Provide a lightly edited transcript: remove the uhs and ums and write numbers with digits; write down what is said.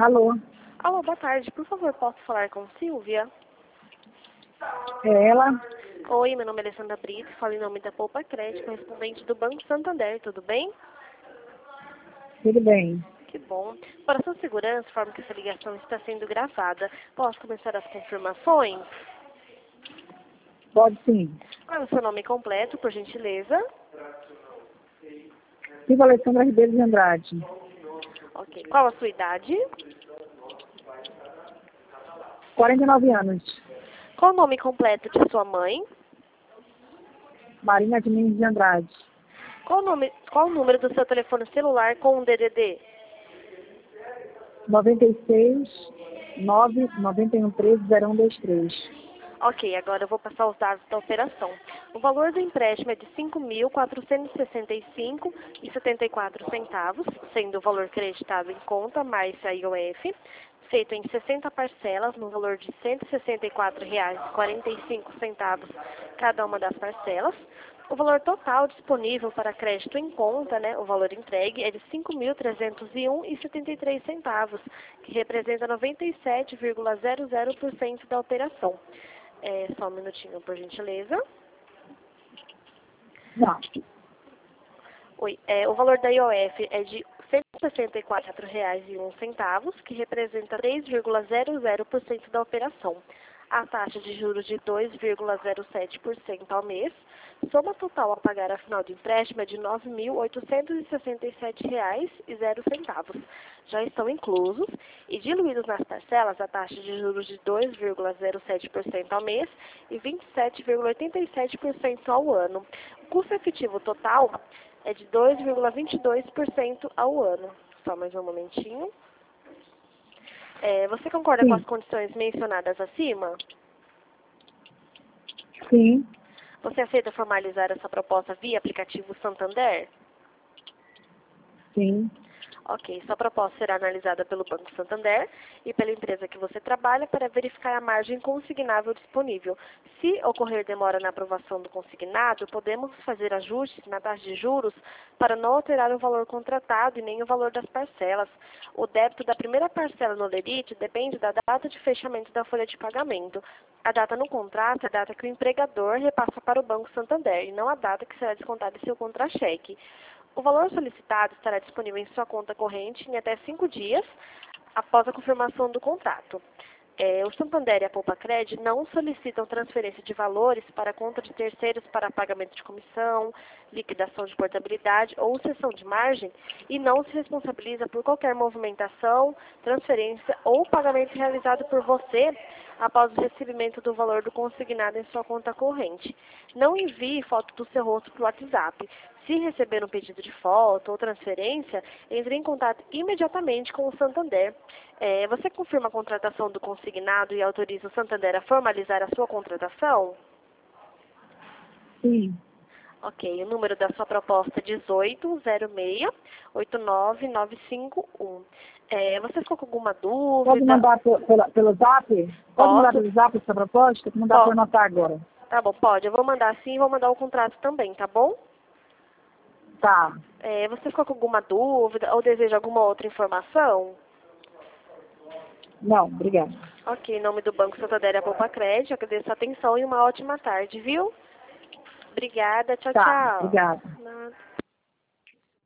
Alô, Alô, boa tarde. Por favor, posso falar com Silvia? é ela? Oi, meu nome é Alessandra Brito, falo em nome da Poupa Crédito, correspondente do Banco Santander, tudo bem? Tudo bem? Que bom. Para sua segurança, informo que essa ligação está sendo gravada. Posso começar as confirmações? Pode sim. Qual é o seu nome completo, por gentileza? Silvia Alessandra Ribeiro de Andrade, Ok. Qual a sua idade? 49 anos. Qual o nome completo de sua mãe? Marina de Mendes de Andrade, Qual o número do seu telefone celular com um DDD? 96 9 91 13 0123. Ok, agora eu vou passar os dados da operação. O valor do empréstimo é de R$ 5.465,74, sendo o valor creditado em conta mais a IOF, feito em 60 parcelas, no valor de R$ 164,45 cada uma das parcelas. O valor total disponível para crédito em conta, o valor entregue, é de R$ 5.301,73, que representa 97,00% da operação. Só um minutinho, por gentileza. Não, Oi, o valor da IOF é de R$ 164,01, que representa 3,00% da operação. A taxa de juros de 2,07% ao mês. Soma total a pagar a final do empréstimo é de R$ 9.867,00. Já estão inclusos e diluídos nas parcelas a taxa de juros de 2,07% ao mês e 27,87% ao ano. O custo efetivo total é de 2,22% ao ano. Só mais um momentinho. Você concorda com sim, as condições mencionadas acima? sim, Você aceita formalizar essa proposta via aplicativo Santander? sim. Ok, sua proposta será analisada pelo Banco Santander e pela empresa que você trabalha para verificar a margem consignável disponível. Se ocorrer demora na aprovação do consignado, podemos fazer ajustes na taxa de juros para não alterar o valor contratado e nem o valor das parcelas. O débito da primeira parcela no lerite depende da data de fechamento da folha de pagamento. A data no contrato é a data que o empregador repassa para o Banco Santander e não a data que será descontada em seu contra-cheque. O valor solicitado estará disponível em sua conta corrente em até 5 dias após a confirmação do contrato. O Santander e a Poupa Cred não solicitam transferência de valores para a conta de terceiros para pagamento de comissão, liquidação de portabilidade ou cessão de margem e não se responsabiliza por qualquer movimentação, transferência ou pagamento realizado por você após o recebimento do valor do consignado em sua conta corrente. Não envie foto do seu rosto para o WhatsApp. Se receber um pedido de foto ou transferência, entre em contato imediatamente com o Santander. Você confirma a contratação do consignado e autoriza o Santander a formalizar a sua contratação? Sim. Ok, o número da sua proposta é 1806-89951. Você ficou com alguma Pode dúvida? mandar pelo zap? Pode mandar Posso? pelo zap essa proposta? Não dá para anotar agora. Tá bom, pode. Eu vou mandar sim e vou mandar o contrato também, tá bom? Tá. Você ficou com alguma dúvida ou deseja alguma outra informação? Não, obrigada. Ok, em nome do Banco Santander e a Poupa Crédito, agradeço a atenção e uma ótima tarde, viu? Obrigada, tchau, Tá, tchau. obrigada. Nada.